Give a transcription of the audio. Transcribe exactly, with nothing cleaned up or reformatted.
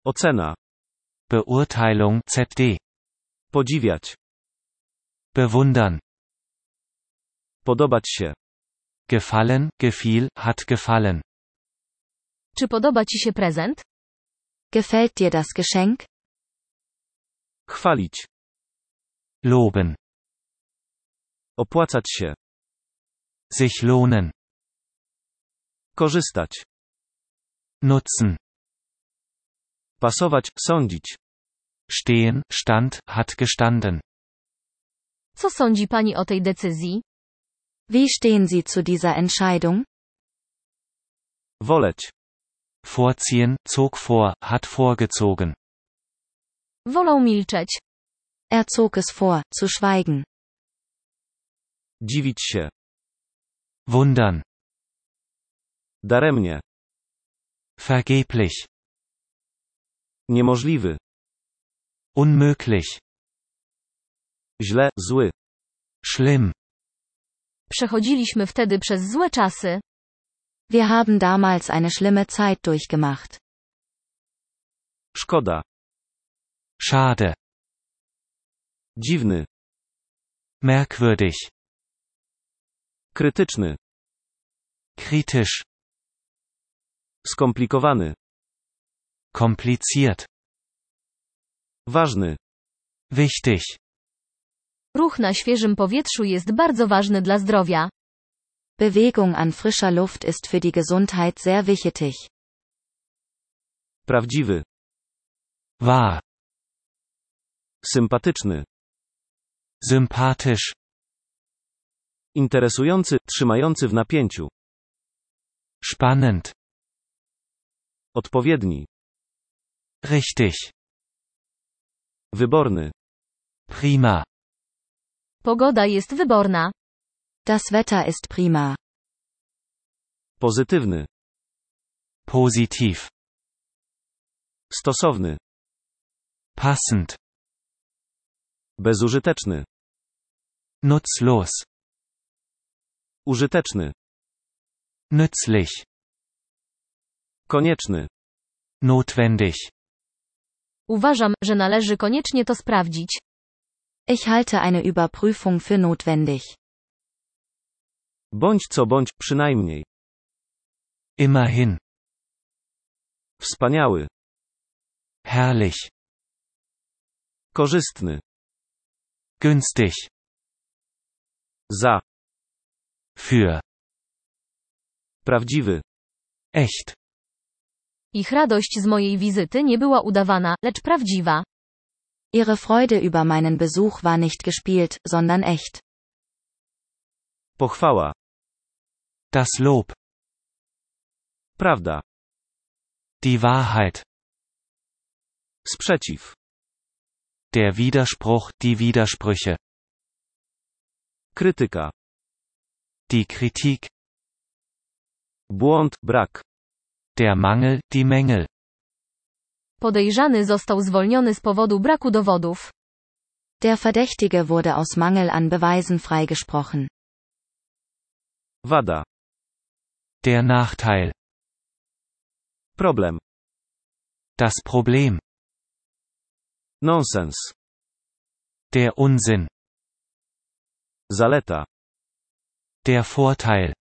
Ocena. Beurteilung Z D. Podziwiać. Bewundern. Podobać się. Gefallen, gefiel, hat gefallen. Czy podoba ci się prezent? Gefällt dir das Geschenk? Chwalić. Loben. Opłacać się. Sich lohnen. Korzystać. Nutzen. Pasować, sądzić. Stehen, stand, hat gestanden. Co sądzi pani o tej decyzji? Wie stehen Sie zu dieser Entscheidung? Woleć. Vorziehen, zog vor, hat vorgezogen. Wolał milczeć. Er zog es vor, zu schweigen. Dziwić się. Wundern. Daremnie. Vergeblich. Niemożliwy. Unmöglich. Źle, zły. Schlimm. Przechodziliśmy wtedy przez złe czasy. Wir haben damals eine schlimme Zeit durchgemacht. Szkoda. Schade. Dziwny. Merkwürdig. Krytyczny. Kritisch. Skomplikowany. Kompliziert. Ważny. Wichtig. Ruch na świeżym powietrzu jest bardzo ważny dla zdrowia. Bewegung an frischer Luft ist für die Gesundheit sehr wichtig. Prawdziwy. Wahr. Sympatyczny. Sympathisch. Interesujący, trzymający w napięciu. Spannend. Odpowiedni. Richtig. Wyborny. Prima. Pogoda jest wyborna. Das Wetter ist prima. Pozytywny. Positiv. Stosowny. Passend. Bezużyteczny. Nutzlos. Użyteczny. Nützlich. Konieczny. Notwendig. Uważam, że należy koniecznie to sprawdzić. Ich halte eine Überprüfung für notwendig. Bądź co bądź, przynajmniej. Immerhin. Wspaniały. Herrlich. Korzystny. Günstig. Za. Für. Prawdziwy. Echt. Ich radość z mojej wizyty nie była udawana, lecz prawdziwa. Ihre Freude über meinen Besuch war nicht gespielt, sondern echt. Pochwała. Das Lob. Prawda. Die Wahrheit. Sprzeciw. Der Widerspruch, die Widersprüche. Krytyka. Die Kritik. Błąd, brak. Der Mangel, die Mängel. Podejrzany został zwolniony z powodu braku dowodów. Der Verdächtige wurde aus Mangel an Beweisen freigesprochen. Wada. Der Nachteil. Problem. Das Problem. Nonsens. Der Unsinn. Zaleta. Der Vorteil.